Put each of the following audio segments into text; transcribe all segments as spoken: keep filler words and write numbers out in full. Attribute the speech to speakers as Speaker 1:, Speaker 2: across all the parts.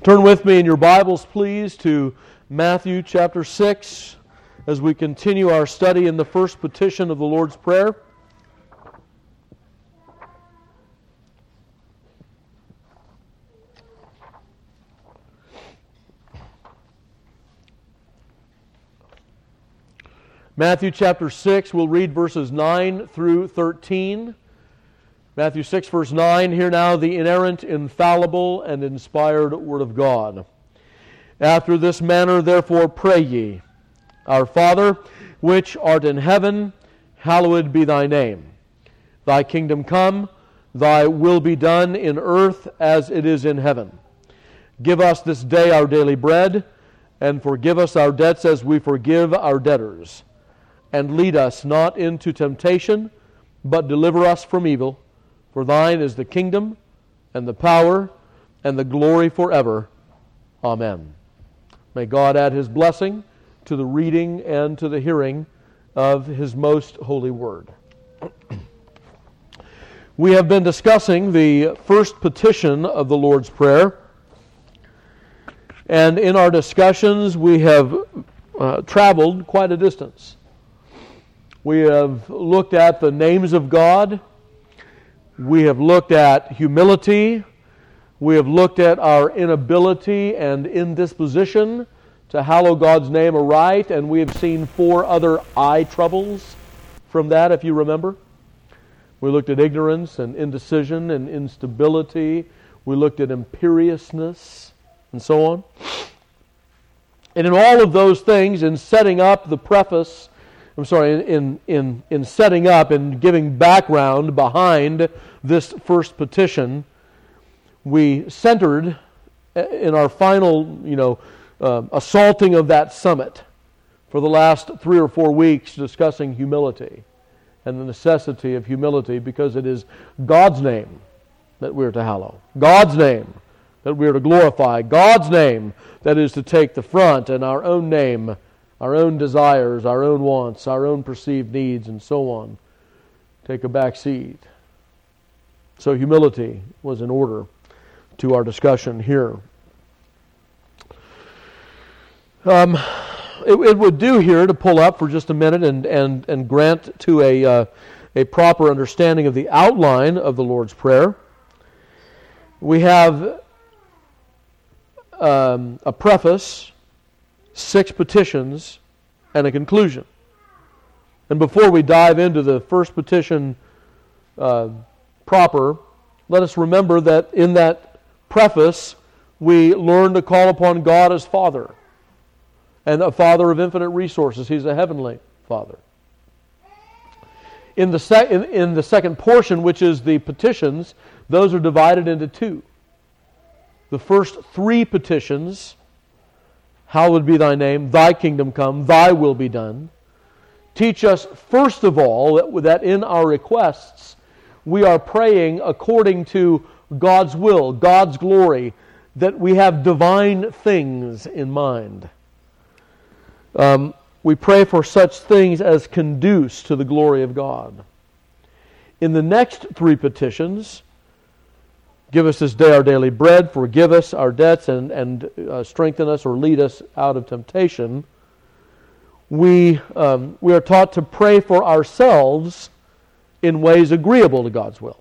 Speaker 1: Turn with me in your Bibles, please, to Matthew chapter six as we continue our study in the first petition of the Lord's Prayer. Matthew chapter six, we'll read verses nine through thirteen. Matthew six, verse nine, hear now the inerrant, infallible, and inspired Word of God. After this manner, therefore, pray ye, Our Father, which art in heaven, hallowed be thy name. Thy kingdom come, thy will be done in earth as it is in heaven. Give us this day our daily bread, and forgive us our debts as we forgive our debtors. And lead us not into temptation, but deliver us from evil. For thine is the kingdom, and the power, and the glory forever. Amen. May God add His blessing to the reading and to the hearing of His most holy word. We have been discussing the first petition of the Lord's Prayer. And in our discussions, we have uh, traveled quite a distance. We have looked at the names of God. We have looked at humility. We have looked at our inability and indisposition to hallow God's name aright, and we have seen four other eye troubles from that, if you remember. We looked at ignorance and indecision and instability. We looked at imperiousness and so on. And in all of those things, in setting up the preface I'm sorry, in, in, in setting up and giving background behind this first petition, we centered in our final, you know, uh, assaulting of that summit for the last three or four weeks discussing humility and the necessity of humility, because it is God's name that we are to hallow, God's name that we are to glorify, God's name that is to take the front, and our own name, our own desires, our own wants, our own perceived needs, and so on, take a back seat. So humility was in order to our discussion here. Um, it, it would do here to pull up for just a minute and and, and grant to a uh, a proper understanding of the outline of the Lord's Prayer. We have um, a preface, six petitions, and a conclusion. And before we dive into the first petition uh, proper, let us remember that in that preface we learn to call upon God as Father, and a Father of infinite resources. He's a heavenly Father. In the, sec- in, in the second portion, which is the petitions, those are divided into two. The first three petitions, hallowed be thy name, thy kingdom come, thy will be done, teach us first of all that, that in our requests we are praying according to God's will, God's glory, that we have divine things in mind. Um, we pray for such things as conduce to the glory of God. In the next three petitions, give us this day our daily bread, forgive us our debts, and, and uh, strengthen us or lead us out of temptation. We, um, we are taught to pray for ourselves in ways agreeable to God's will.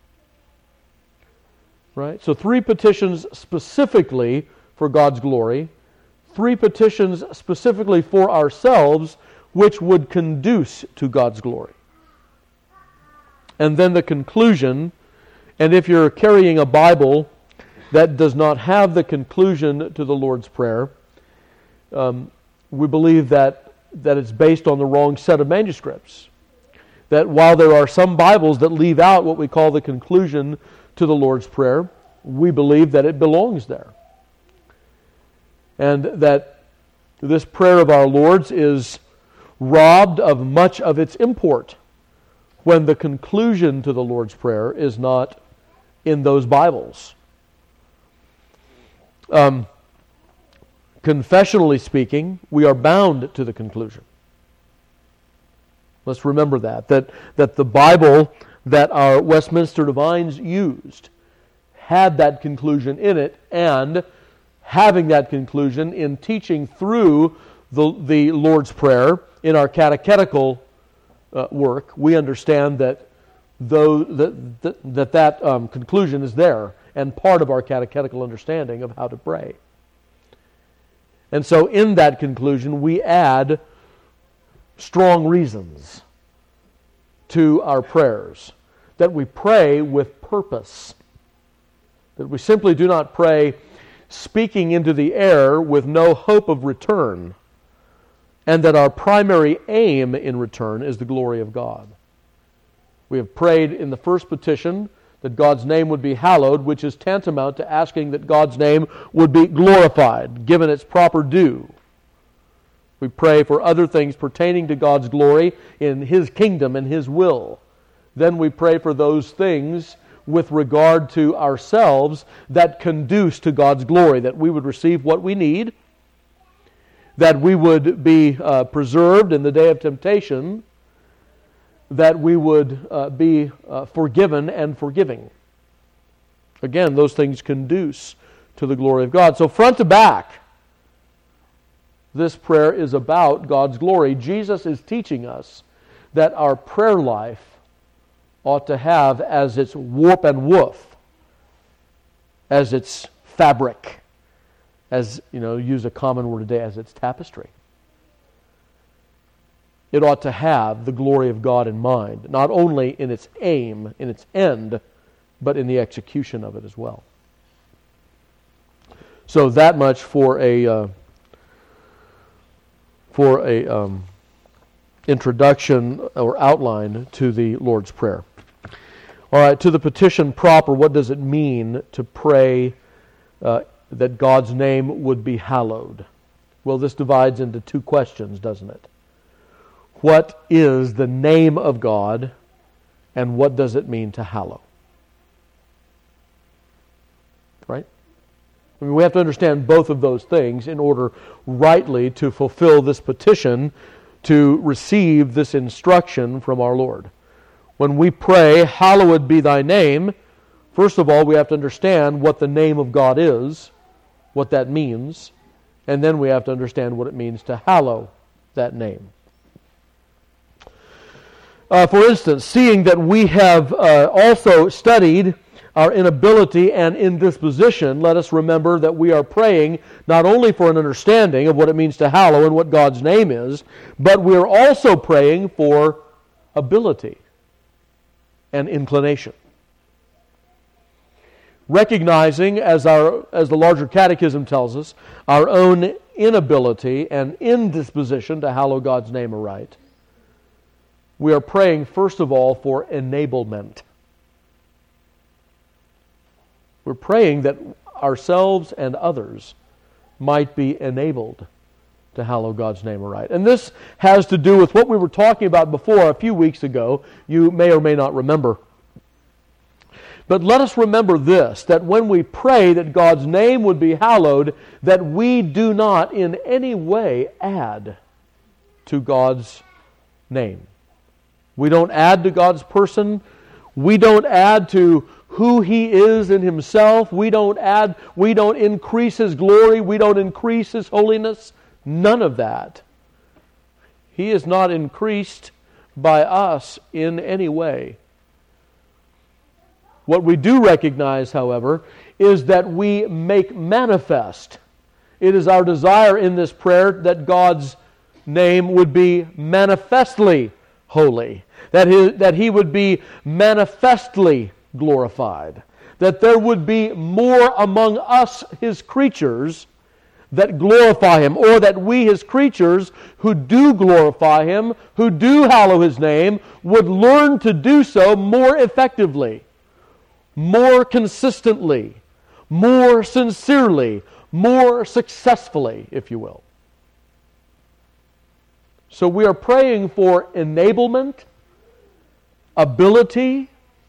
Speaker 1: Right? So three petitions specifically for God's glory, three petitions specifically for ourselves which would conduce to God's glory. And then the conclusion. And if you're carrying a Bible that does not have the conclusion to the Lord's Prayer, um, we believe that, that it's based on the wrong set of manuscripts. That while there are some Bibles that leave out what we call the conclusion to the Lord's Prayer, we believe that it belongs there. And that this prayer of our Lord's is robbed of much of its import when the conclusion to the Lord's Prayer is not in those Bibles. Um, confessionally speaking, we are bound to the conclusion. Let's remember that, that, that the Bible that our Westminster divines used had that conclusion in it, and having that conclusion in teaching through the, the Lord's Prayer in our catechetical uh, work, we understand that though that that that, that um, conclusion is there and part of our catechetical understanding of how to pray. And so in that conclusion, we add strong reasons to our prayers, that we pray with purpose, that we simply do not pray speaking into the air with no hope of return, and that our primary aim in return is the glory of God. We have prayed in the first petition that God's name would be hallowed, which is tantamount to asking that God's name would be glorified, given its proper due. We pray for other things pertaining to God's glory in His kingdom and His will. Then we pray for those things with regard to ourselves that conduce to God's glory, that we would receive what we need, that we would be uh, preserved in the day of temptation, that we would uh, be uh, forgiven and forgiving. Again, those things conduce to the glory of God. So front to back, this prayer is about God's glory. Jesus is teaching us that our prayer life ought to have as its warp and woof, as its fabric, as, you know, use a common word today, as its tapestry. It ought to have the glory of God in mind, not only in its aim, in its end, but in the execution of it as well. So that much for a uh, for a um, introduction or outline to the Lord's Prayer. All right, to the petition proper, what does it mean to pray uh, that God's name would be hallowed? Well, this divides into two questions, doesn't it? What is the name of God, and what does it mean to hallow? Right? I mean, we have to understand both of those things in order rightly to fulfill this petition, to receive this instruction from our Lord. When we pray, hallowed be thy name, first of all, we have to understand what the name of God is, what that means, and then we have to understand what it means to hallow that name. Uh, for instance, seeing that we have uh, also studied our inability and indisposition, let us remember that we are praying not only for an understanding of what it means to hallow and what God's name is, but we are also praying for ability and inclination. Recognizing, as our as the larger catechism tells us, our own inability and indisposition to hallow God's name aright, we are praying, first of all, for enablement. We're praying that ourselves and others might be enabled to hallow God's name aright. And this has to do with what we were talking about before a few weeks ago. You may or may not remember. But let us remember this, that when we pray that God's name would be hallowed, that we do not in any way add to God's name. We don't add to God's person. We don't add to who He is in Himself. We don't add, we don't increase His glory. We don't increase His holiness. None of that. He is not increased by us in any way. What we do recognize, however, is that we make manifest. It is our desire in this prayer that God's name would be manifestly holy, that he, that He would be manifestly glorified, that there would be more among us, His creatures, that glorify Him, or that we, His creatures, who do glorify Him, who do hallow His name, would learn to do so more effectively, more consistently, more sincerely, more successfully, if you will. So we are praying for enablement, ability,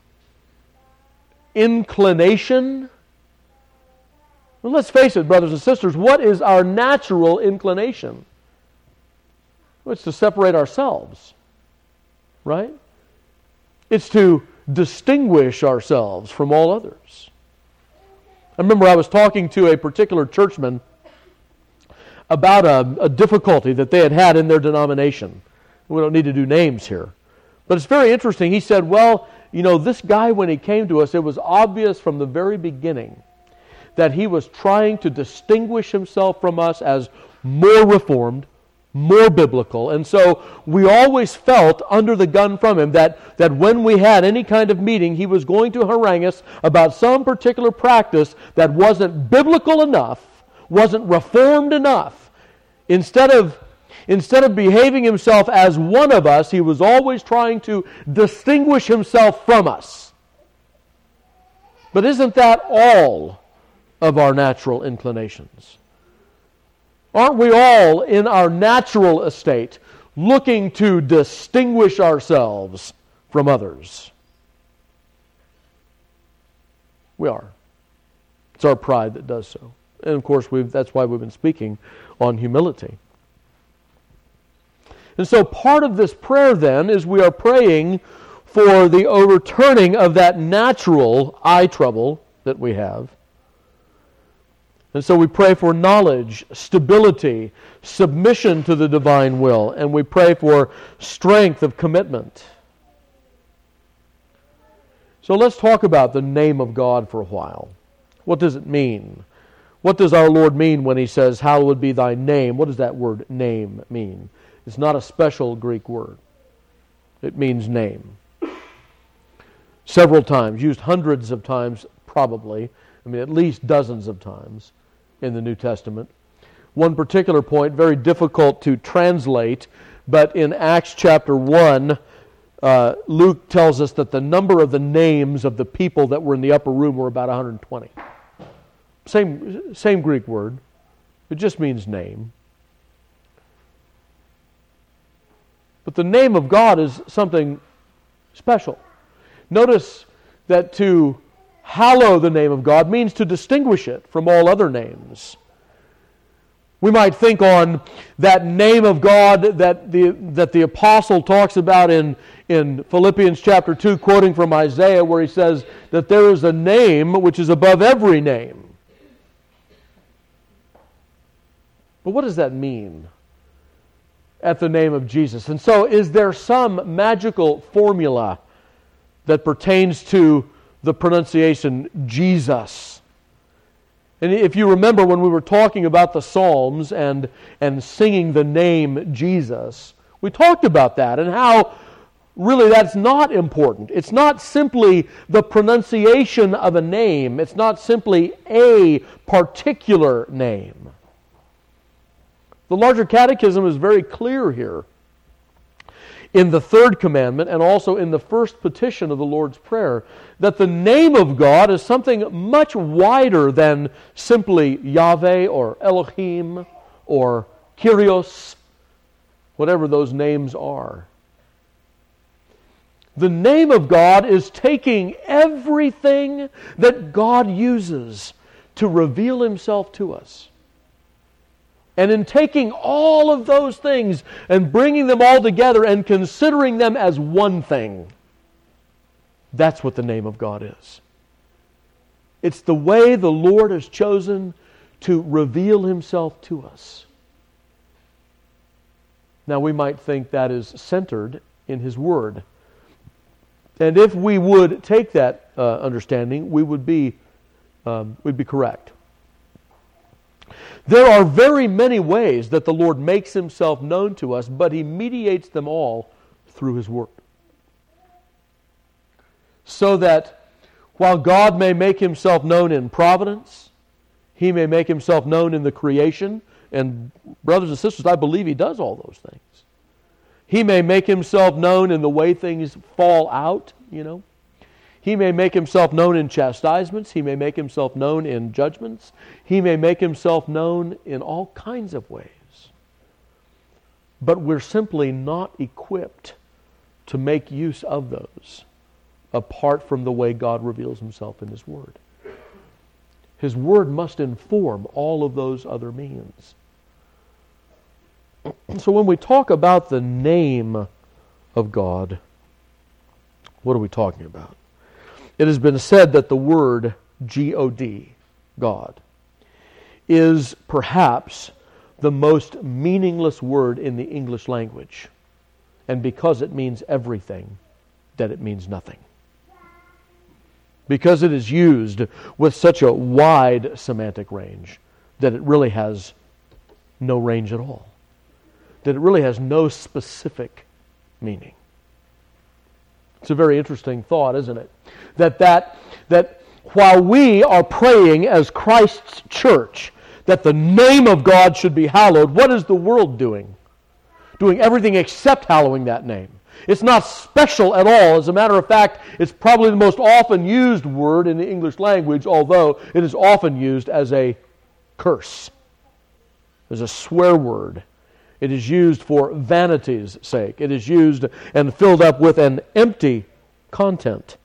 Speaker 1: inclination. Well, let's face it, brothers and sisters, what is our natural inclination? Well, it's to separate ourselves, right? It's to distinguish ourselves from all others. I remember I was talking to a particular churchman about a, a difficulty that they had had in their denomination. We don't need to do names here. But it's very interesting. He said, well, you know, this guy, when he came to us, it was obvious from the very beginning that he was trying to distinguish himself from us as more reformed, more biblical. And so we always felt under the gun from him that, that when we had any kind of meeting, he was going to harangue us about some particular practice that wasn't biblical enough, wasn't reformed enough. Instead of, instead of behaving himself as one of us, he was always trying to distinguish himself from us. But isn't that all of our natural inclinations? Aren't we all in our natural estate looking to distinguish ourselves from others? We are. It's our pride that does so. And of course, we've, that's why we've been speaking on humility. And so part of this prayer then is we are praying for the overturning of that natural eye trouble that we have. And so we pray for knowledge, stability, submission to the divine will, and we pray for strength of commitment. So let's talk about the name of God for a while. What does it mean? What does our Lord mean when He says, "Hallowed be thy name"? What does that word name mean? It's not a special Greek word. It means name. Several times, used hundreds of times probably, I mean at least dozens of times in the New Testament. One particular point, very difficult to translate, but in Acts chapter one, uh, Luke tells us that the number of the names of the people that were in the upper room were about one hundred twenty. Same, same Greek word. It just means name. But the name of God is something special. Notice that to hallow the name of God means to distinguish it from all other names. We might think on that name of God that the that the apostle talks about in, in Philippians chapter two, quoting from Isaiah, where he says that there is a name which is above every name. But what does that mean at the name of Jesus? And so is there some magical formula that pertains to the pronunciation Jesus? And if you remember when we were talking about the Psalms and, and singing the name Jesus, we talked about that and how really that's not important. It's not simply the pronunciation of a name. It's not simply a particular name. The larger catechism is very clear here in the third commandment and also in the first petition of the Lord's Prayer that the name of God is something much wider than simply Yahweh or Elohim or Kyrios, whatever those names are. The name of God is taking everything that God uses to reveal Himself to us. And in taking all of those things and bringing them all together and considering them as one thing, that's what the name of God is. It's the way the Lord has chosen to reveal Himself to us. Now we might think that is centered in His Word. And if we would take that uh, understanding, we would be, um, we'd be correct. There are very many ways that the Lord makes Himself known to us, but He mediates them all through His Word. So that while God may make Himself known in providence, He may make Himself known in the creation, and brothers and sisters, I believe He does all those things. He may make Himself known in the way things fall out, you know. He may make Himself known in chastisements. He may make Himself known in judgments. He may make Himself known in all kinds of ways. But we're simply not equipped to make use of those apart from the way God reveals Himself in His Word. His Word must inform all of those other means. So when we talk about the name of God, what are we talking about? It has been said that the word G O D, God is perhaps the most meaningless word in the English language. And because it means everything, that it means nothing. Because it is used with such a wide semantic range that it really has no range at all. That it really has no specific meaning. It's a very interesting thought, isn't it? That that that while we are praying as Christ's church that the name of God should be hallowed, what is the world doing? Doing everything except hallowing that name. It's not special at all. As a matter of fact, it's probably the most often used word in the English language, although it is often used as a curse, as a swear word. It is used for vanity's sake. It is used and filled up with an empty content.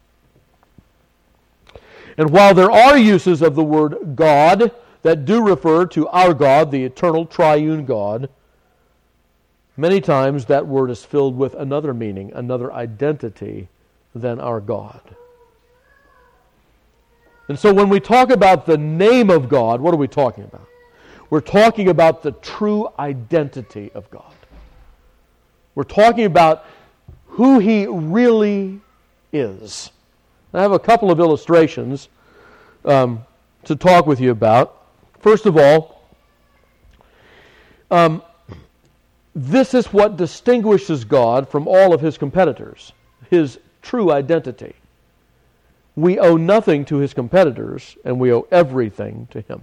Speaker 1: And while there are uses of the word God that do refer to our God, the eternal triune God, many times that word is filled with another meaning, another identity than our God. And so when we talk about the name of God, what are we talking about? We're talking about the true identity of God. We're talking about who He really is. I have a couple of illustrations um, to talk with you about. First of all, um, this is what distinguishes God from all of His competitors, His true identity. We owe nothing to His competitors, and we owe everything to Him.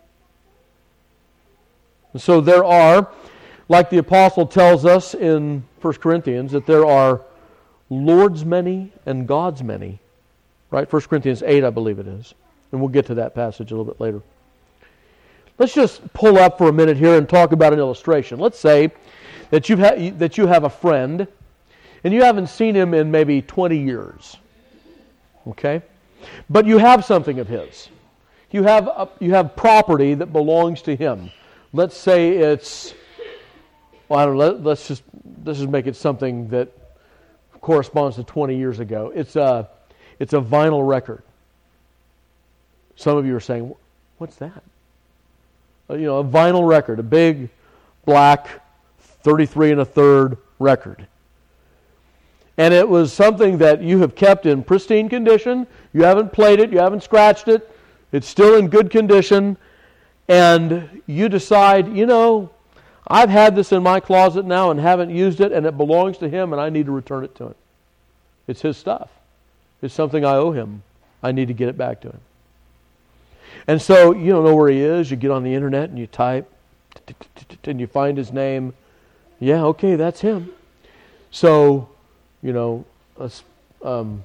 Speaker 1: And so there are, like the apostle tells us in First Corinthians, that there are Lord's many and God's many. Right? First Corinthians eight, I believe it is. And we'll get to that passage a little bit later. Let's just pull up for a minute here and talk about an illustration. Let's say that you've ha- that you have a friend, and you haven't seen him in maybe twenty years. Okay? But you have something of his. You have a, you have property that belongs to him. Let's say it's, well, I don't know, let, let's just let's just make it something that corresponds to twenty years ago. It's a it's a vinyl record. Some of you are saying, "What's that?" You know, a vinyl record, a big black thirty-three and a third record. And it was something that you have kept in pristine condition. You haven't played it, you haven't scratched it. It's still in good condition. And you decide, you know, I've had this in my closet now and haven't used it, and it belongs to him, and I need to return it to him. It's his stuff. It's something I owe him. I need to get it back to him. And so you don't know where he is. You get on the internet and you type, and you find his name. Yeah, okay, that's him. So, you know, um,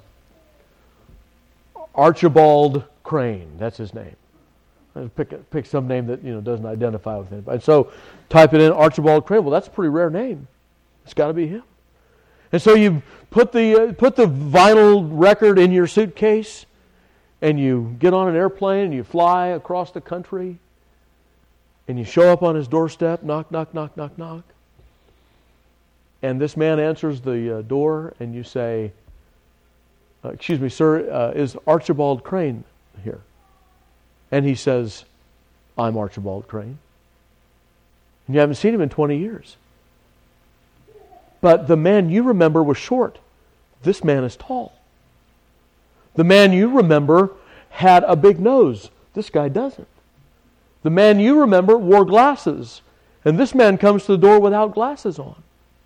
Speaker 1: Archibald Crane, that's his name. Pick pick some name that, you know, doesn't identify with him. And so type it in, Archibald Crane. Well, that's a pretty rare name. It's got to be him. And so you put the uh, put the vinyl record in your suitcase, and you get on an airplane and you fly across the country, and you show up on his doorstep, knock, knock, knock, knock, knock. And this man answers the uh, door, and you say, uh, "Excuse me, sir, uh, is Archibald Crane here?" And he says, "I'm Archibald Crane." And you haven't seen him in twenty years. But the man you remember was short. This man is tall. The man you remember had a big nose. This guy doesn't. The man you remember wore glasses. And this man comes to the door without glasses on.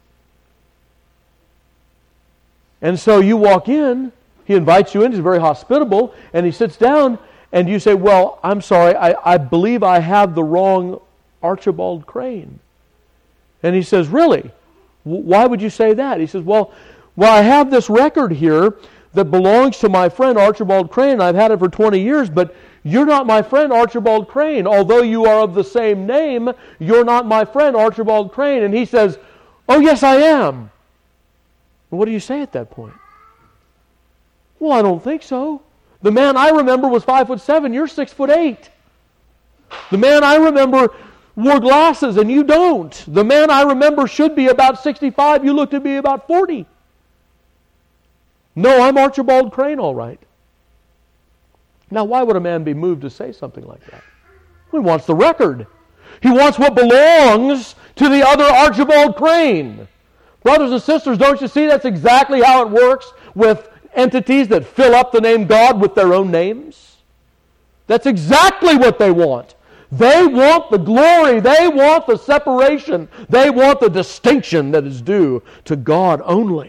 Speaker 1: And so you walk in, he invites you in, he's very hospitable, and he sits down, and you say, "Well, I'm sorry, I, I believe I have the wrong Archibald Crane." And he says, "Really? Why would you say that?" He says, well, well, I have this record here that belongs to my friend Archibald Crane, and I've had it for twenty years, but you're not my friend Archibald Crane. Although you are of the same name, you're not my friend Archibald Crane. And he says, "Oh, yes, I am." And what do you say at that point? "Well, I don't think so. The man I remember was five foot seven, you're six foot eight. The man I remember wore glasses and you don't. The man I remember should be about sixty-five, you look to be about forty. No, I'm Archibald Crane, all right." Now, why would a man be moved to say something like that? He wants the record. He wants what belongs to the other Archibald Crane. Brothers and sisters, don't you see that's exactly how it works with entities that fill up the name God with their own names? That's exactly what they want. They want the glory. They want the separation. They want the distinction that is due to God only.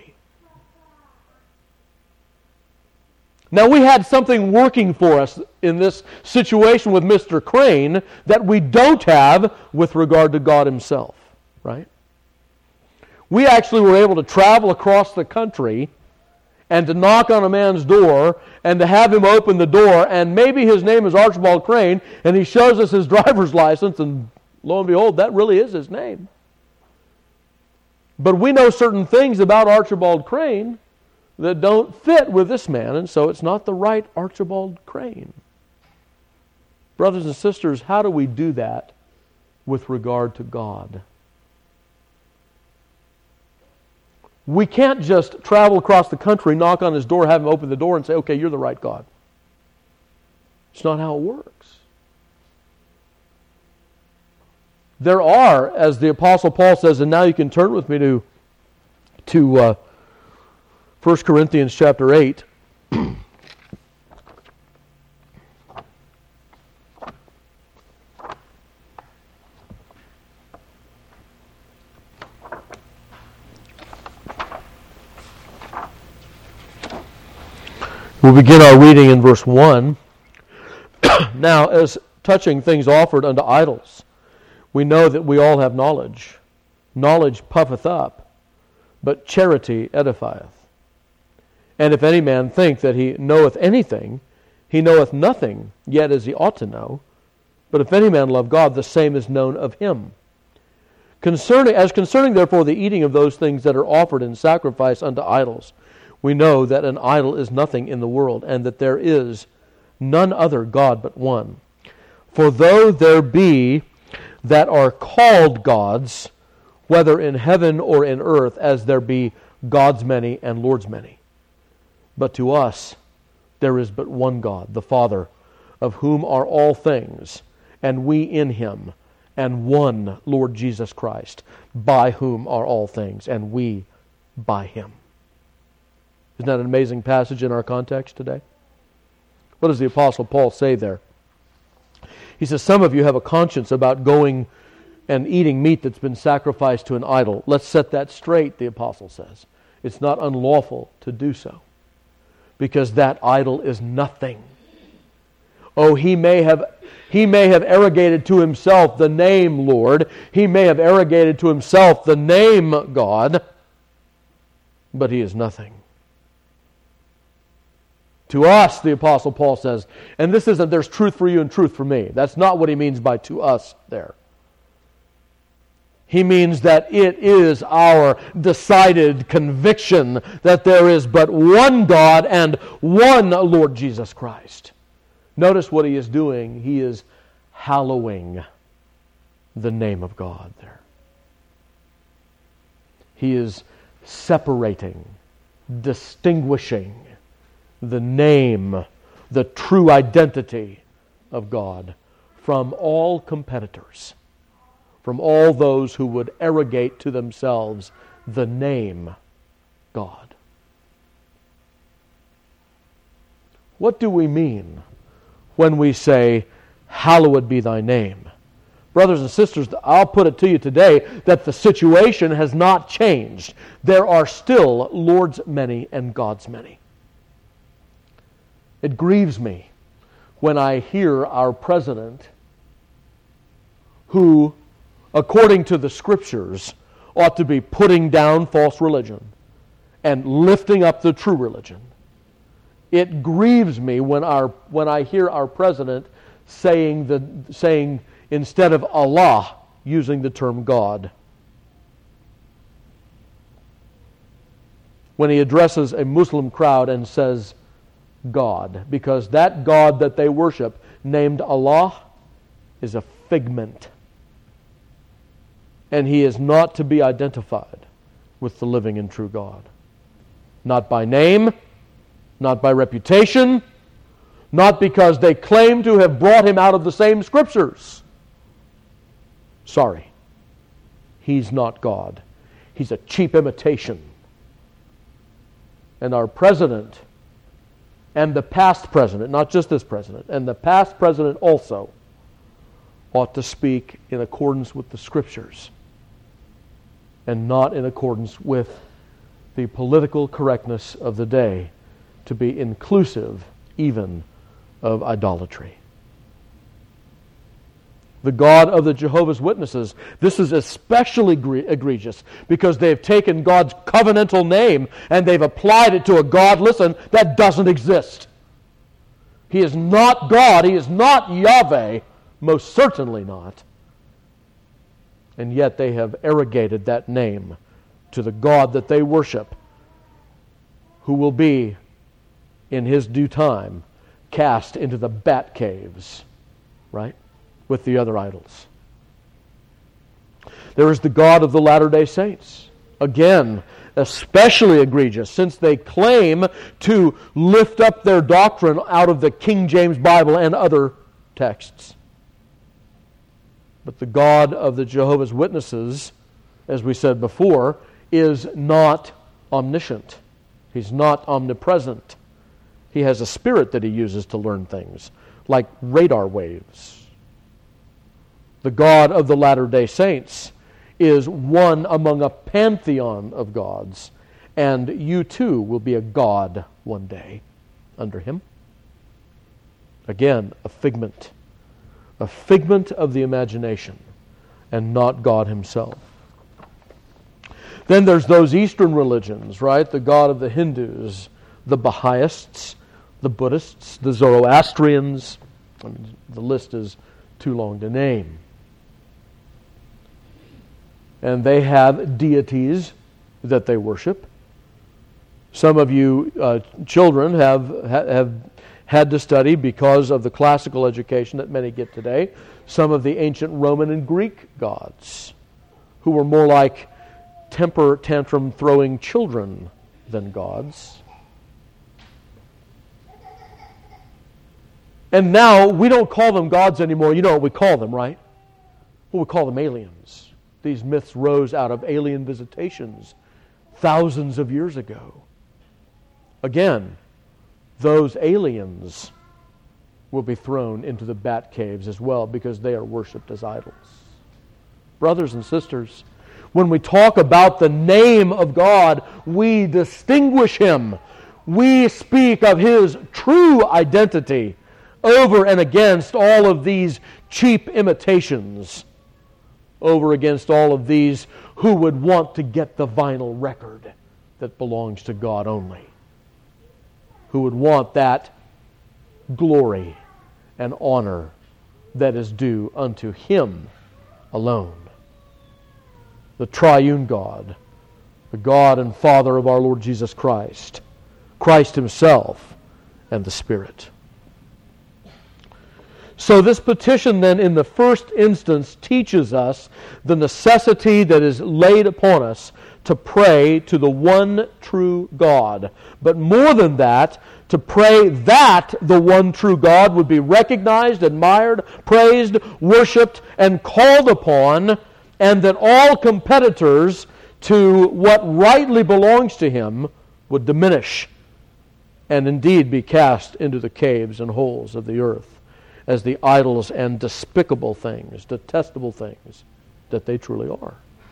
Speaker 1: Now, we had something working for us in this situation with Mister Crane that we don't have with regard to God Himself, right? We actually were able to travel across the country and to knock on a man's door and to have him open the door, and maybe his name is Archibald Crane, and he shows us his driver's license, and lo and behold, that really is his name. But we know certain things about Archibald Crane that don't fit with this man, and so it's not the right Archibald Crane. Brothers and sisters, how do we do that with regard to God? We can't just travel across the country, knock on His door, have Him open the door, and say, okay, you're the right God. It's not how it works. There are, as the Apostle Paul says, and now you can turn with me to, to uh, First Corinthians chapter eight. We'll begin our reading in verse one. Now, as touching things offered unto idols, we know that we all have knowledge. Knowledge puffeth up, but charity edifieth. And if any man think that he knoweth anything, he knoweth nothing, yet as he ought to know. But if any man love God, the same is known of him. Concerning, as concerning therefore the eating of those things that are offered in sacrifice unto idols, we know that an idol is nothing in the world, and that there is none other God but one. For though there be that are called gods, whether in heaven or in earth, as there be gods many and lords many, but to us there is but one God, the Father, of whom are all things, and we in Him, and one Lord Jesus Christ, by whom are all things, and we by Him. Isn't that an amazing passage in our context today? What does the Apostle Paul say there? He says, some of you have a conscience about going and eating meat that's been sacrificed to an idol. Let's set that straight, the Apostle says. It's not unlawful to do so, because that idol is nothing. Oh, he may have he may have arrogated to himself the name Lord. He may have arrogated to himself the name God, but he is nothing. To us, the Apostle Paul says, and this isn't there's truth for you and truth for me. That's not what he means by to us there. He means that it is our decided conviction that there is but one God and one Lord Jesus Christ. Notice what he is doing. He is hallowing the name of God there. He is separating, distinguishing the name, the true identity of God from all competitors, from all those who would arrogate to themselves the name God. What do we mean when we say, hallowed be thy name? Brothers and sisters, I'll put it to you today that the situation has not changed. There are still Lord's many and God's many. It grieves me when I hear our president, who, according to the Scriptures, ought to be putting down false religion and lifting up the true religion. It grieves me when our when I hear our president saying the saying instead of Allah, using the term God. When he addresses a Muslim crowd and says God, because that God that they worship, named Allah, is a figment. And he is not to be identified with the living and true God. Not by name, not by reputation, not because they claim to have brought him out of the same Scriptures. Sorry, he's not God. He's a cheap imitation. And our president, and the past president, not just this president, and the past president also, ought to speak in accordance with the Scriptures and not in accordance with the political correctness of the day, to be inclusive even of idolatry. The God of the Jehovah's Witnesses, this is especially egregious because they've taken God's covenantal name and they've applied it to a God, listen, that doesn't exist. He is not God. He is not Yahweh. Most certainly not. And yet they have arrogated that name to the God that they worship, who will be, in His due time, cast into the bat caves, right, with the other idols. There is the God of the Latter-day Saints. Again, especially egregious, since they claim to lift up their doctrine out of the King James Bible and other texts. But the God of the Jehovah's Witnesses, as we said before, is not omniscient. He's not omnipresent. He has a spirit that He uses to learn things, like radar waves. The God of the Latter-day Saints is one among a pantheon of gods, and you too will be a god one day under Him. Again, a figment. A figment of the imagination, and not God Himself. Then there's those Eastern religions, right? The God of the Hindus, the Bahaists, the Buddhists, the Zoroastrians. I mean, the list is too long to name. And they have deities that they worship. Some of you uh, children have have had to study, because of the classical education that many get today, some of the ancient Roman and Greek gods, who were more like temper tantrum throwing children than gods. And now we don't call them gods anymore. You know what we call them, right? Well, we call them aliens. These myths rose out of alien visitations thousands of years ago. Again, those aliens will be thrown into the bat caves as well, because they are worshipped as idols. Brothers and sisters, when we talk about the name of God, we distinguish Him. We speak of His true identity over and against all of these cheap imitations, over against all of these who would want to get the vinyl record that belongs to God only, who would want that glory and honor that is due unto Him alone. The triune God, the God and Father of our Lord Jesus Christ, Christ Himself, and the Spirit. So this petition then in the first instance teaches us the necessity that is laid upon us to pray to the one true God. But more than that, to pray that the one true God would be recognized, admired, praised, worshipped, and called upon, and that all competitors to what rightly belongs to Him would diminish and indeed be cast into the caves and holes of the earth as the idols and despicable things, detestable things that they truly are.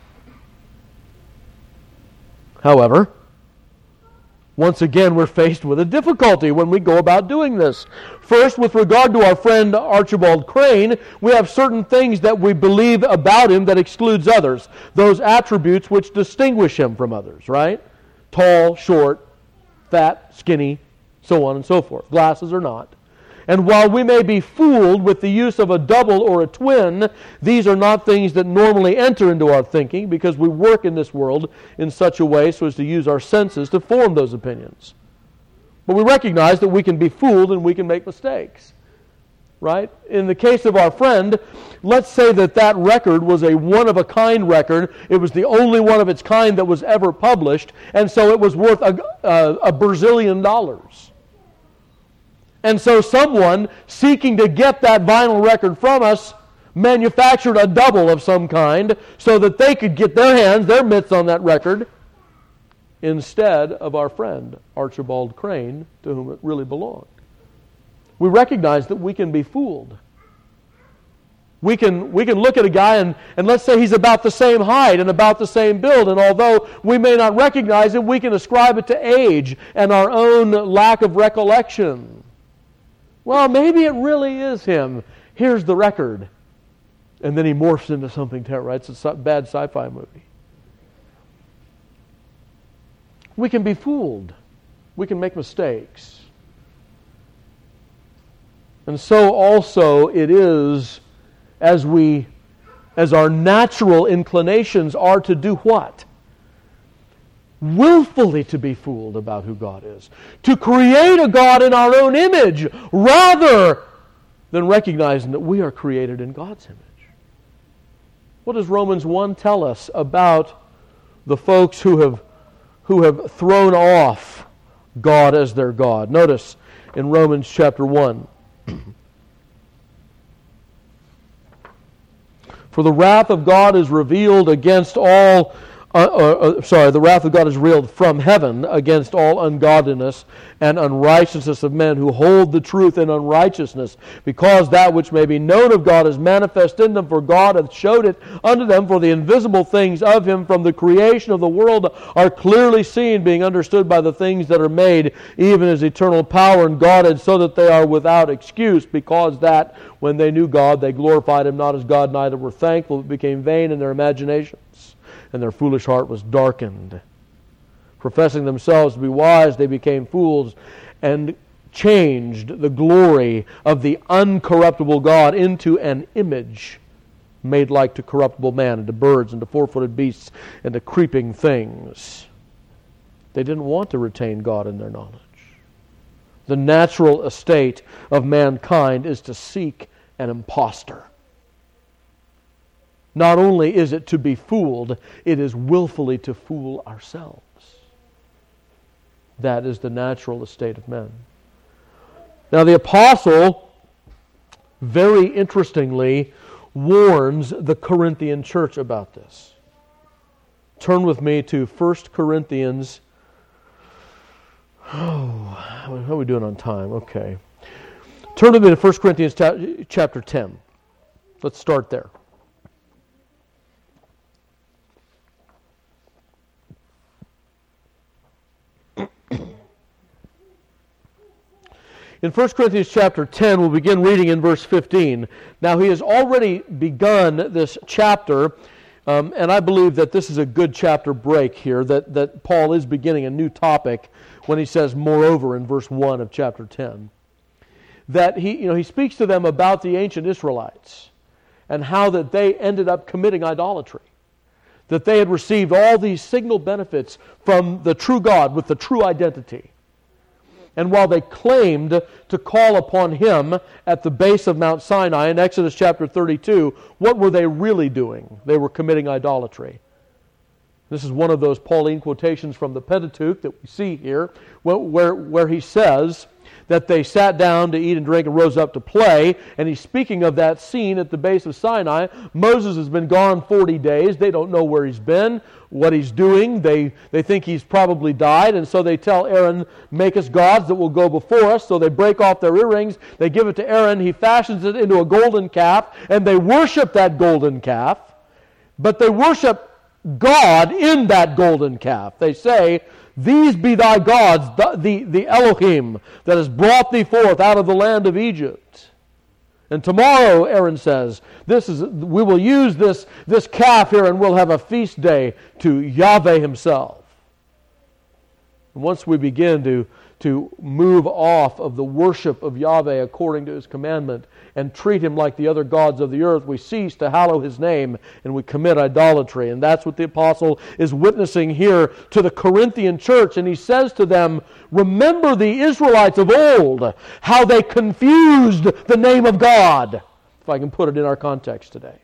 Speaker 1: However, once again, we're faced with a difficulty when we go about doing this. First, with regard to our friend Archibald Crane, we have certain things that we believe about him that excludes others. Those attributes which distinguish him from others, right? Tall, short, fat, skinny, so on and so forth. Glasses or not. And while we may be fooled with the use of a double or a twin, these are not things that normally enter into our thinking, because we work in this world in such a way so as to use our senses to form those opinions. But we recognize that we can be fooled and we can make mistakes. Right? In the case of our friend, let's say that that record was a one-of-a-kind record. It was the only one of its kind that was ever published, and so it was worth a, a, a bazillion dollars. And so someone seeking to get that vinyl record from us manufactured a double of some kind so that they could get their hands, their mitts on that record, instead of our friend Archibald Crane, to whom it really belonged. We recognize that we can be fooled. We can, we can look at a guy and, and let's say he's about the same height and about the same build, and although we may not recognize it, we can ascribe it to age and our own lack of recollection. Well, maybe it really is him. Here's the record. And then he morphs into something terrible. Right? It's a bad sci-fi movie. We can be fooled. We can make mistakes. And so also it is as we, as our natural inclinations are to do what? Willfully to be fooled about who God is. To create a God in our own image rather than recognizing that we are created in God's image. What does Romans one tell us about the folks who have who have thrown off God as their God? Notice in Romans chapter one. For the wrath of God is revealed against all Uh, uh, sorry, the wrath of God is revealed from heaven against all ungodliness and unrighteousness of men who hold the truth in unrighteousness, because that which may be known of God is manifest in them, for God hath showed it unto them, for the invisible things of Him from the creation of the world are clearly seen, being understood by the things that are made, even His eternal power and Godhead, so that they are without excuse, because that when they knew God, they glorified Him not as God, neither were thankful, but became vain in their imaginations. And their foolish heart was darkened. Professing themselves to be wise, they became fools and changed the glory of the uncorruptible God into an image made like to corruptible man, and to birds, and to four-footed beasts, and to creeping things. They didn't want to retain God in their knowledge. The natural estate of mankind is to seek an impostor. Not only is it to be fooled, it is willfully to fool ourselves. That is the natural estate of men. Now the apostle, very interestingly, warns the Corinthian church about this. Turn with me to First Corinthians. Oh, how are we doing on time? Okay. Turn with me to First Corinthians chapter ten. Let's start there. In First Corinthians chapter ten, we'll begin reading in verse fifteen. Now, he has already begun this chapter, um, and I believe that this is a good chapter break here, that, that Paul is beginning a new topic when he says, moreover, in verse one of chapter ten. That he, you know, he speaks to them about the ancient Israelites and how that they ended up committing idolatry. That they had received all these signal benefits from the true God with the true identity. And while they claimed to call upon Him at the base of Mount Sinai in Exodus chapter thirty-two, what were they really doing? They were committing idolatry. This is one of those Pauline quotations from the Pentateuch that we see here, where, where he says that they sat down to eat and drink and rose up to play. And he's speaking of that scene at the base of Sinai. Moses has been gone forty days. They don't know where he's been, what he's doing. They, they think he's probably died. And so they tell Aaron, make us gods that will go before us. So they break off their earrings. They give it to Aaron. He fashions it into a golden calf. And they worship that golden calf. But they worship God in that golden calf. They say, these be thy gods, the, the, the Elohim, that has brought thee forth out of the land of Egypt. And tomorrow, Aaron says, this is we will use this, this calf here and we'll have a feast day to Yahweh Himself. And once we begin to, to move off of the worship of Yahweh according to His commandment and treat Him like the other gods of the earth, we cease to hallow His name and we commit idolatry. And that's what the apostle is witnessing here to the Corinthian church. And he says to them, remember the Israelites of old, how they confused the name of God, if I can put it in our context today.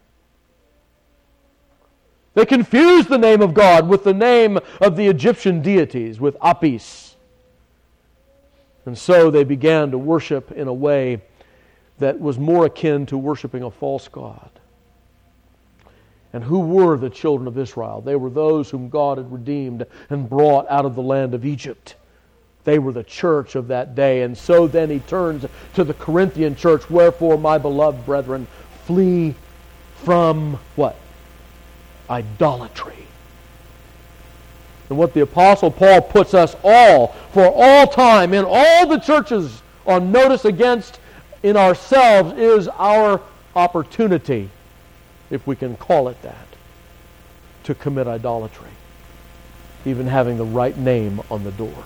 Speaker 1: They confused the name of God with the name of the Egyptian deities, with Apis. And so they began to worship in a way that was more akin to worshiping a false god. And who were the children of Israel? They were those whom God had redeemed and brought out of the land of Egypt. They were the church of that day. And so then he turns to the Corinthian church. Wherefore, my beloved brethren, flee from what? Idolatry. And what the Apostle Paul puts us all, for all time, in all the churches, on notice against in ourselves is our opportunity, if we can call it that, to commit idolatry, even having the right name on the door.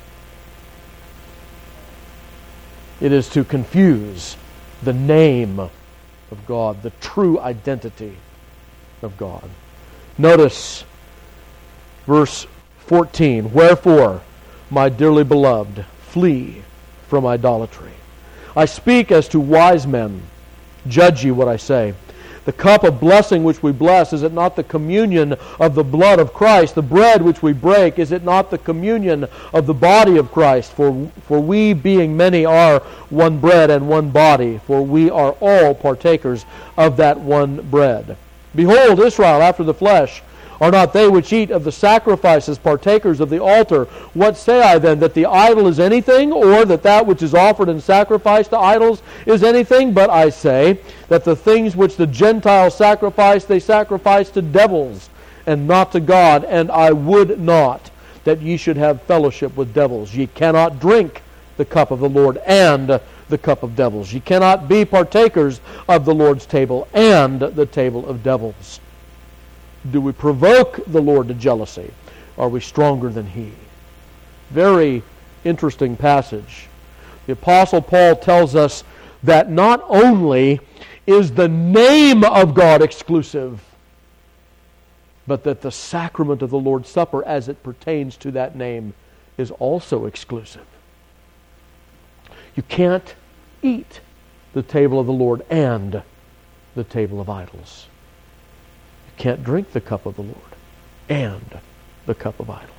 Speaker 1: It is to confuse the name of God, the true identity of God. Notice verse fourteen. Wherefore, my dearly beloved, flee from idolatry. I speak as to wise men. Judge ye what I say. The cup of blessing which we bless, is it not the communion of the blood of Christ? The bread which we break, is it not the communion of the body of Christ? For, for we, being many, are one bread and one body, for we are all partakers of that one bread. Behold, Israel after the flesh, are not they which eat of the sacrifices partakers of the altar? What say I then, that the idol is anything, or that that which is offered in sacrifice to idols is anything? But I say that the things which the Gentiles sacrifice, they sacrifice to devils, and not to God. And I would not that ye should have fellowship with devils. Ye cannot drink the cup of the Lord and the cup of devils. Ye cannot be partakers of the Lord's table and the table of devils. Do we provoke the Lord to jealousy? Are we stronger than He? Very interesting passage. The Apostle Paul tells us that not only is the name of God exclusive, but that the sacrament of the Lord's Supper, as it pertains to that name, is also exclusive. You can't eat the table of the Lord and the table of idols. Can't drink the cup of the Lord and the cup of idols.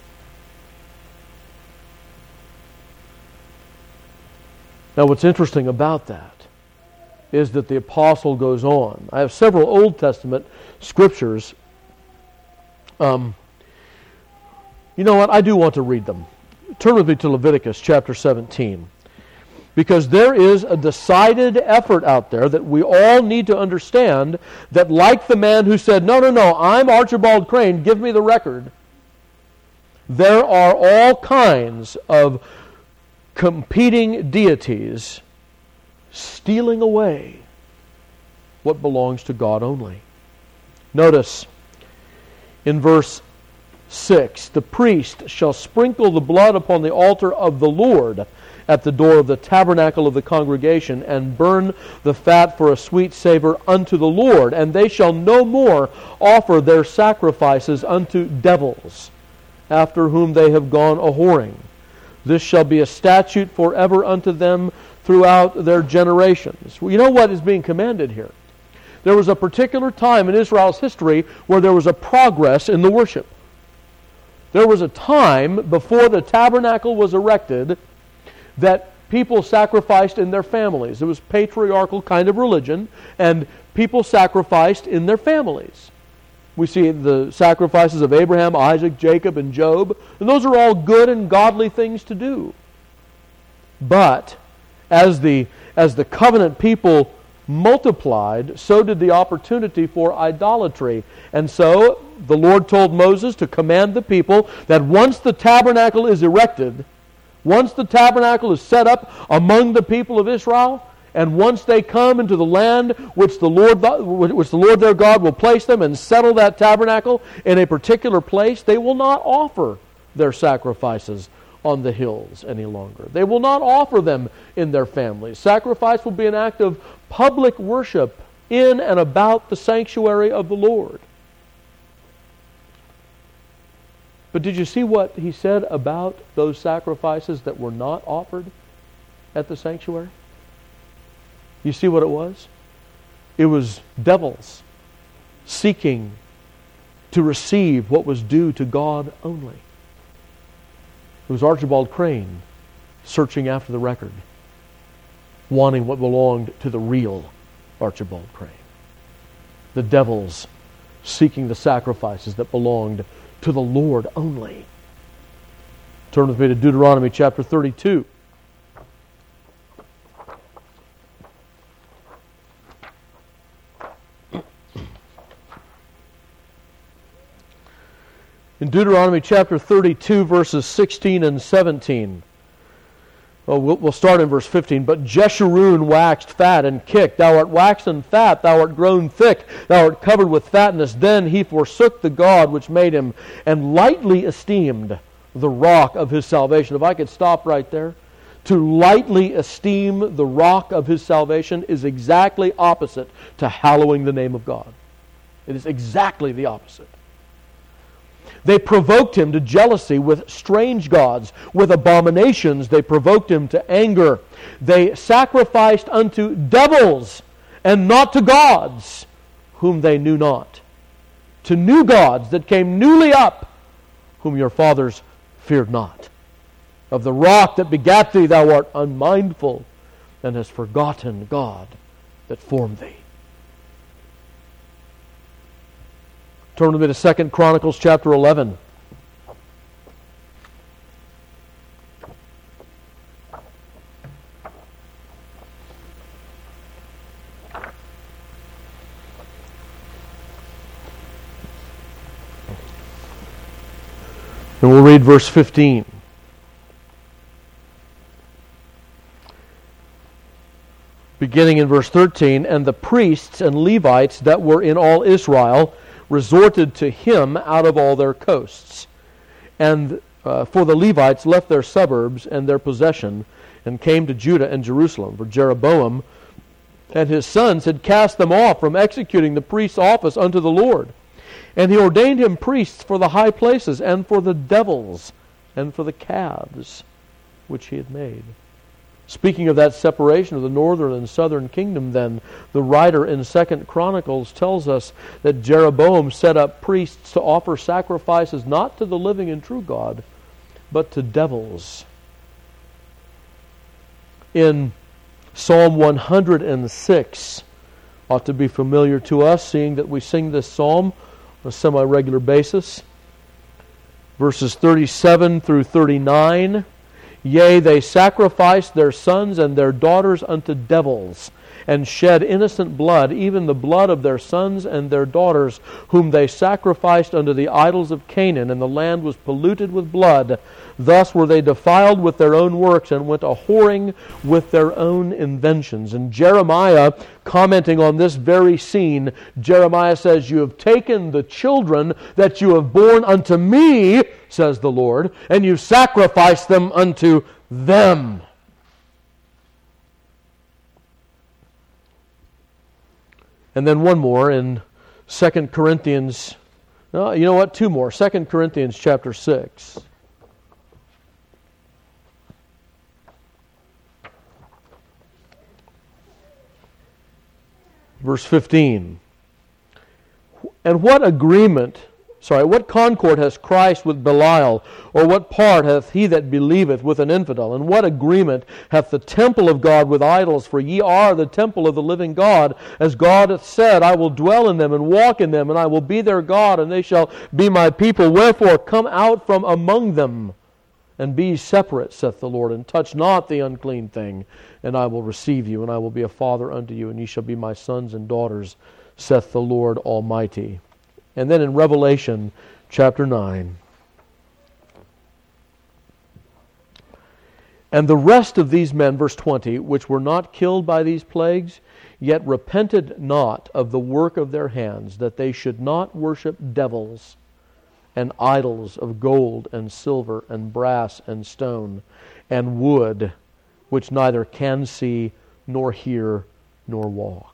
Speaker 1: Now, what's interesting about that is that the apostle goes on. I have several Old Testament scriptures. Um, you know what? I do want to read them. Turn with me to Leviticus chapter seventeen. Because there is a decided effort out there that we all need to understand, that like the man who said, no, no, no, I'm Archibald Crane, give me the record. There are all kinds of competing deities stealing away what belongs to God only. Notice in verse six, the priest shall sprinkle the blood upon the altar of the Lord at the door of the tabernacle of the congregation, and burn the fat for a sweet savor unto the Lord. And they shall no more offer their sacrifices unto devils, after whom they have gone a-whoring. This shall be a statute forever unto them throughout their generations. Well, you know what is being commanded here? There was a particular time in Israel's history where there was a progress in the worship. There was a time before the tabernacle was erected that people sacrificed in their families. It was patriarchal kind of religion, and people sacrificed in their families. We see the sacrifices of Abraham, Isaac, Jacob, and Job, and those are all good and godly things to do. But as the as the covenant people multiplied, so did the opportunity for idolatry. And so the Lord told Moses to command the people that once the tabernacle is erected, once the tabernacle is set up among the people of Israel, and once they come into the land which the Lord which the Lord their God will place them and settle that tabernacle in a particular place, they will not offer their sacrifices on the hills any longer. They will not offer them in their families. Sacrifice will be an act of public worship in and about the sanctuary of the Lord. But did you see what he said about those sacrifices that were not offered at the sanctuary? You see what it was? It was devils seeking to receive what was due to God only. It was Archibald Crane searching after the record, wanting what belonged to the real Archibald Crane. The devils seeking the sacrifices that belonged to the Lord only. Turn with me to Deuteronomy chapter thirty-two. In Deuteronomy chapter thirty-two, verses sixteen and seventeen. Well, we'll start in verse fifteen. But Jeshurun waxed fat and kicked. Thou art waxen fat, thou art grown thick, thou art covered with fatness. Then he forsook the God which made him, and lightly esteemed the rock of his salvation. If I could stop right there. To lightly esteem the rock of his salvation is exactly opposite to hallowing the name of God. It is exactly the opposite. They provoked him to jealousy with strange gods. With abominations they provoked him to anger. They sacrificed unto devils and not to gods whom they knew not. To new gods that came newly up, whom your fathers feared not. Of the rock that begat thee thou art unmindful, and hast forgotten God that formed thee. Turn with me to Second Chronicles chapter eleven. And we'll read verse fifteen. Beginning in verse thirteen, and the priests and Levites that were in all Israel resorted to him out of all their coasts. And uh, for the Levites left their suburbs and their possession, and came to Judah and Jerusalem. For Jeroboam and his sons had cast them off from executing the priest's office unto the Lord. And he ordained him priests for the high places, and for the devils, and for the calves which he had made. Speaking of that separation of the northern and southern kingdom, then, the writer in Second Chronicles tells us that Jeroboam set up priests to offer sacrifices not to the living and true God, but to devils. In Psalm one hundred six, ought to be familiar to us, seeing that we sing this psalm on a semi-regular basis. Verses thirty-seven through thirty-nine. Yea, they sacrificed their sons and their daughters unto devils, and shed innocent blood, even the blood of their sons and their daughters, whom they sacrificed unto the idols of Canaan, and the land was polluted with blood. Thus were they defiled with their own works, and went a-whoring with their own inventions. And Jeremiah, commenting on this very scene, Jeremiah says, You have taken the children that you have borne unto me, says the Lord, and you sacrificed them unto them. And then one more in Second Corinthians. No, you know what? Two more. Second Corinthians chapter six. Verse fifteen. And what agreement, sorry, what concord has Christ with Belial, or what part hath he that believeth with an infidel? And what agreement hath the temple of God with idols? For ye are the temple of the living God. As God hath said, I will dwell in them and walk in them, and I will be their God, and they shall be my people. Wherefore come out from among them, and be separate, saith the Lord, and touch not the unclean thing, and I will receive you, and I will be a father unto you, and ye shall be my sons and daughters, saith the Lord Almighty. And then in Revelation chapter nine. And the rest of these men, verse twenty, which were not killed by these plagues, yet repented not of the work of their hands, that they should not worship devils and idols of gold and silver and brass and stone and wood, which neither can see nor hear nor walk.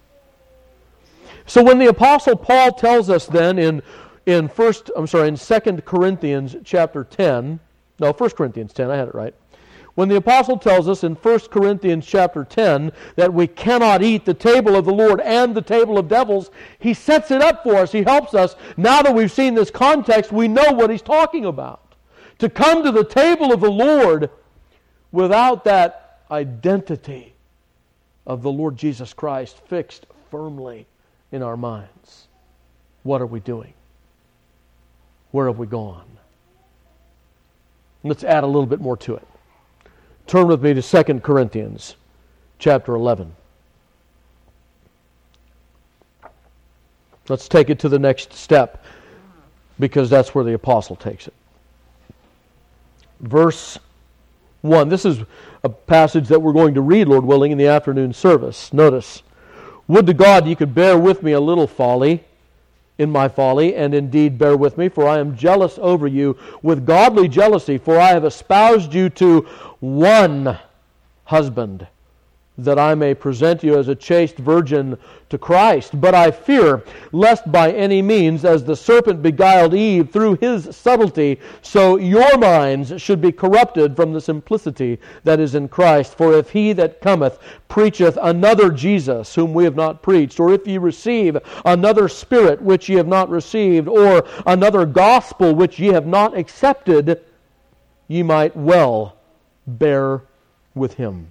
Speaker 1: So when the Apostle Paul tells us then in in first I'm sorry in Second Corinthians chapter ten, no First Corinthians ten, I had it right. When the Apostle tells us in First Corinthians chapter ten that we cannot eat the table of the Lord and the table of devils, he sets it up for us. He helps us. Now that we've seen this context, we know what he's talking about. To come to the table of the Lord without that identity of the Lord Jesus Christ fixed firmly in our minds, what are we doing? Where have we gone? Let's add a little bit more to it. Turn with me to Second Corinthians chapter eleven. Let's take it to the next step, because that's where the apostle takes it. Verse one. This is a passage that we're going to read, Lord willing, in the afternoon service. Notice, would to God ye could bear with me a little folly, in my folly, and indeed bear with me, for I am jealous over you with godly jealousy, for I have espoused you to one husband, that I may present you as a chaste virgin to Christ. But I fear, lest by any means, as the serpent beguiled Eve through his subtlety, so your minds should be corrupted from the simplicity that is in Christ. For if he that cometh preacheth another Jesus, whom we have not preached, or if ye receive another Spirit which ye have not received, or another gospel which ye have not accepted, ye might well bear with him.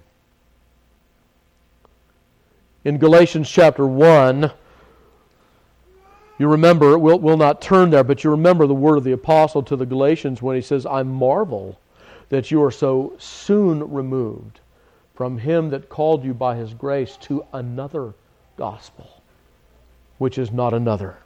Speaker 1: In Galatians chapter one, you remember, we'll, we'll not turn there, but you remember the word of the apostle to the Galatians when he says, I marvel that you are so soon removed from him that called you by his grace to another gospel, which is not another.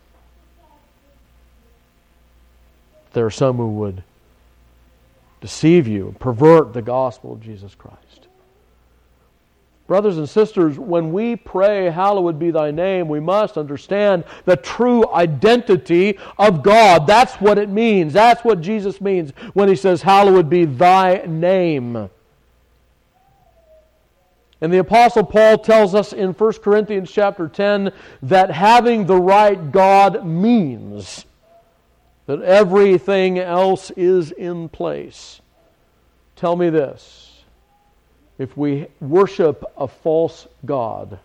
Speaker 1: There are some who would deceive you, pervert the gospel of Jesus Christ. Brothers and sisters, when we pray, hallowed be thy name, we must understand the true identity of God. That's what it means. That's what Jesus means when he says, hallowed be thy name. And the Apostle Paul tells us in First Corinthians chapter ten that having the right God means that everything else is in place. Tell me this. If we worship a false god,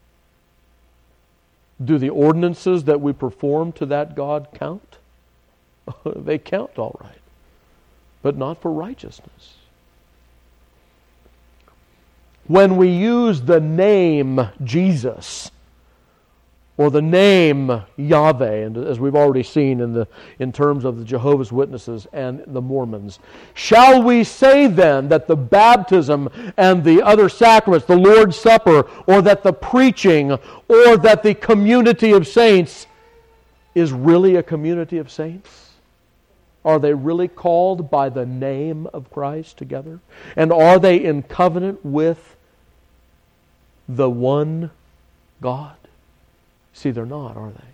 Speaker 1: do the ordinances that we perform to that god count? They count all right, but not for righteousness. When we use the name Jesus, or the name Yahweh, and as we've already seen in the in terms of the Jehovah's Witnesses and the Mormons, shall we say then that the baptism and the other sacraments, the Lord's Supper, or that the preaching, or that the community of saints is really a community of saints? Are they really called by the name of Christ together? And are they in covenant with the one God? See, they're not, are they?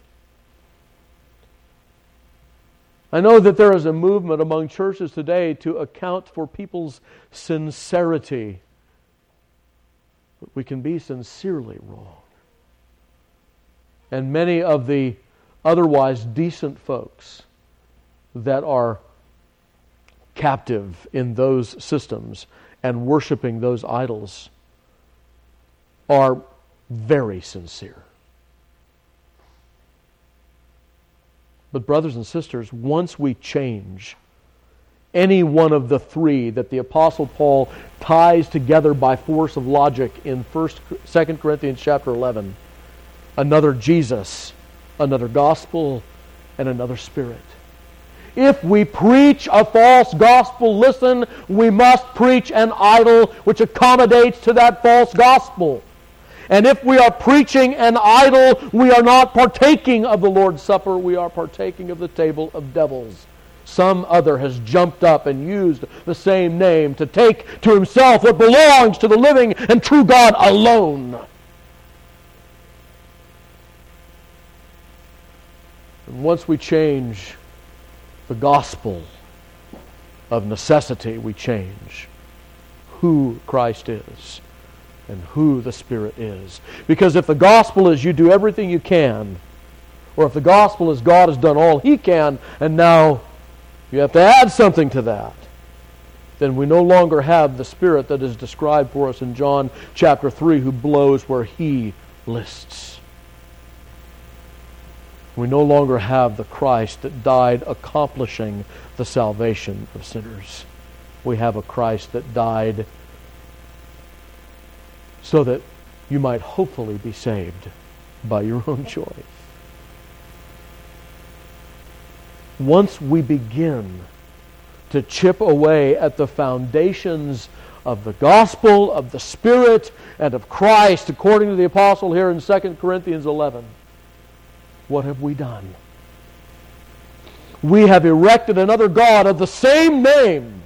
Speaker 1: I know that there is a movement among churches today to account for people's sincerity. But we can be sincerely wrong. And many of the otherwise decent folks that are captive in those systems and worshiping those idols are very sincere. But brothers and sisters, once we change any one of the three that the Apostle Paul ties together by force of logic in First, Second Corinthians chapter eleven, another Jesus, another gospel, and another Spirit. If we preach a false gospel, listen, we must preach an idol which accommodates to that false gospel. And if we are preaching an idol, we are not partaking of the Lord's Supper, we are partaking of the table of devils. Some other has jumped up and used the same name to take to himself what belongs to the living and true God alone. And once we change the gospel of necessity, we change who Christ is and who the Spirit is. Because if the gospel is you do everything you can, or if the gospel is God has done all He can, and now you have to add something to that, then we no longer have the Spirit that is described for us in John chapter three, who blows where He lists. We no longer have the Christ that died accomplishing the salvation of sinners. We have a Christ that died so that you might hopefully be saved by your own choice. Once we begin to chip away at the foundations of the gospel, of the Spirit, and of Christ, according to the apostle here in Second Corinthians eleven, what have we done? We have erected another God of the same name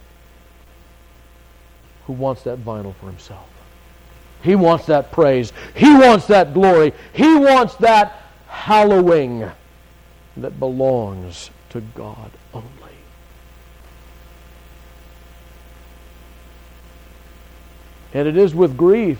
Speaker 1: who wants that vinyl for himself. He wants that praise. He wants that glory. He wants that hallowing that belongs to God only. And it is with grief,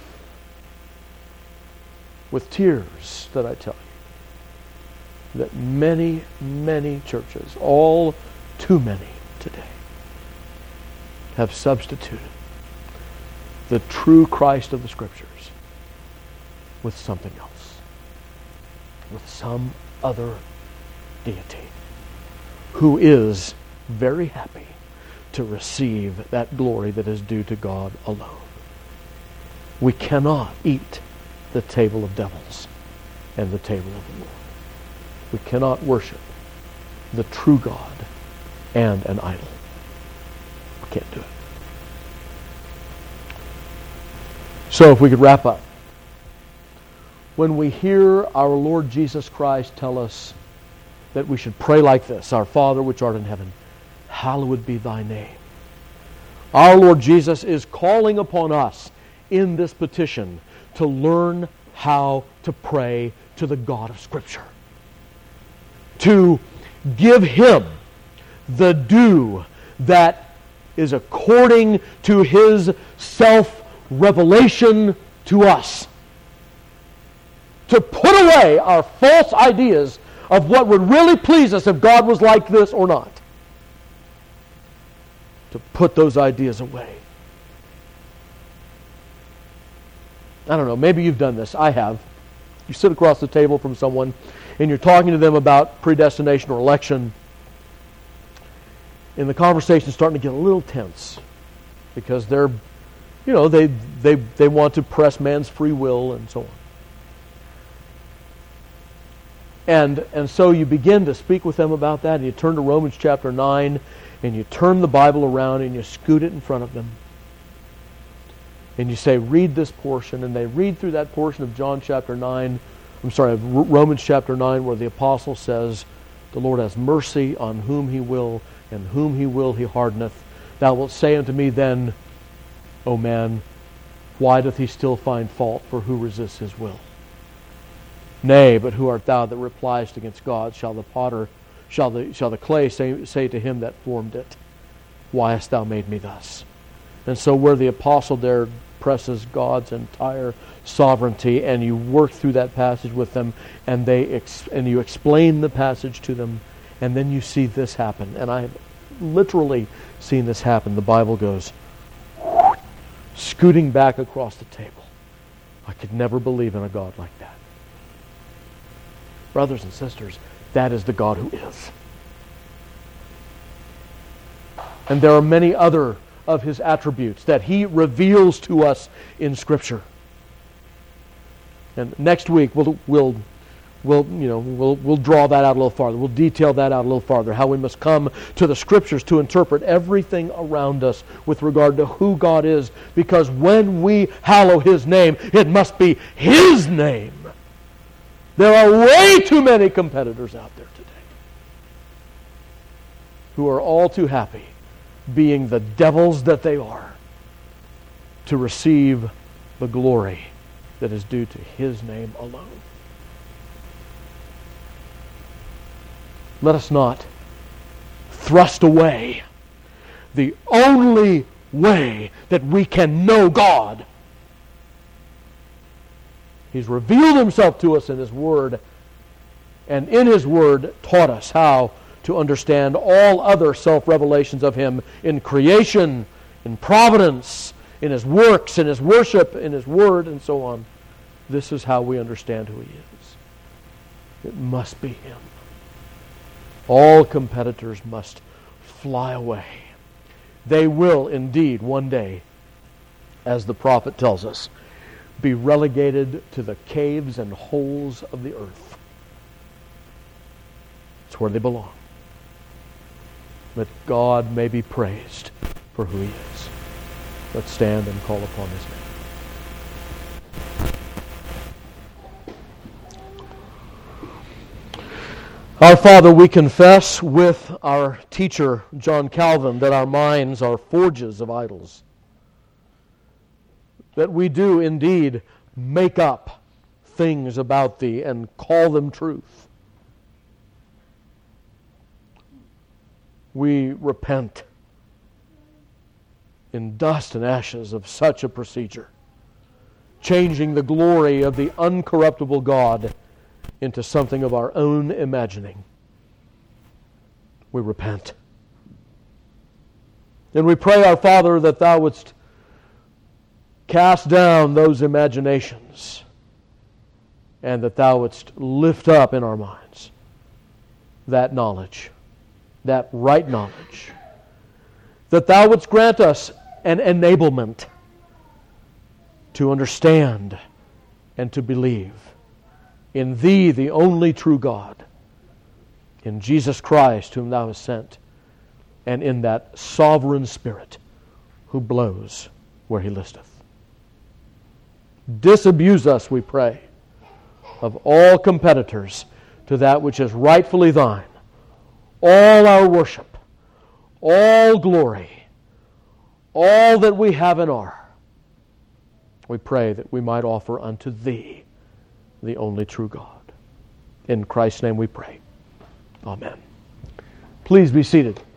Speaker 1: with tears, that I tell you that many, many churches, all too many today, have substituted the true Christ of the Scriptures with something else, with some other deity who is very happy to receive that glory that is due to God alone. We cannot eat the table of devils and the table of the Lord. We cannot worship the true God and an idol. We can't do it. So if we could wrap up. When we hear our Lord Jesus Christ tell us that we should pray like this, Our Father which art in heaven, hallowed be thy name. Our Lord Jesus is calling upon us in this petition to learn how to pray to the God of Scripture. To give Him the due that is according to His self-revelation to us. To put away our false ideas of what would really please us if God was like this or not. To put those ideas away. I don't know, maybe you've done this. I have. You sit across the table from someone and you're talking to them about predestination or election, and the conversation's starting to get a little tense because they're, you know, they they they want to press man's free will and so on. And and so you begin to speak with them about that, and you turn to Romans chapter nine, and you turn the Bible around and you scoot it in front of them. And you say, read this portion, and they read through that portion of John chapter nine, I'm sorry, of Romans chapter nine, where the apostle says, the Lord has mercy on whom He will, and whom He will He hardeneth. Thou wilt say unto me then, O man, why doth he still find fault, for who resists His will? Nay, but who art thou that repliest against God? Shall the potter, shall the shall the clay say, say to him that formed it, why hast thou made me thus? And so where the apostle there presses God's entire sovereignty, and you work through that passage with them, and they ex- and you explain the passage to them, and then you see this happen. And I have literally seen this happen. The Bible goes scooting back across the table. I could never believe in a God like that. Brothers and sisters, that is the God who is. And there are many other of His attributes that He reveals to us in Scripture. And next week we'll we'll we'll you know we'll we'll draw that out a little farther. We'll detail that out a little farther. How we must come to the Scriptures to interpret everything around us with regard to who God is. Because when we hallow His name, it must be His name. There are way too many competitors out there today who are all too happy, being the devils that they are, to receive the glory that is due to His name alone. Let us not thrust away the only way that we can know God. He's revealed Himself to us in His Word, and in His Word taught us how to understand all other self-revelations of Him in creation, in providence, in His works, in His worship, in His Word, and so on. This is how we understand who He is. It must be Him. All competitors must fly away they will indeed one day, as the prophet tells us, be relegated to the caves and holes of the earth. It's where they belong. That God may be praised for who He is. Let's stand and call upon His name. Our Father, we confess with our teacher, John Calvin, that our minds are forges of idols. That we do indeed make up things about Thee and call them truth. We repent in dust and ashes of such a procedure, changing the glory of the uncorruptible God into something of our own imagining. We repent. And we pray, our Father, that Thou wouldst cast down those imaginations and that Thou wouldst lift up in our minds that knowledge, that right knowledge, that Thou wouldst grant us an enablement to understand and to believe in Thee, the only true God, in Jesus Christ, whom Thou hast sent, and in that sovereign Spirit who blows where He listeth. Disabuse us, we pray, of all competitors to that which is rightfully Thine, all our worship, all glory, all that we have and are. We pray that we might offer unto Thee, the only true God. In Christ's name we pray. Amen. Please be seated.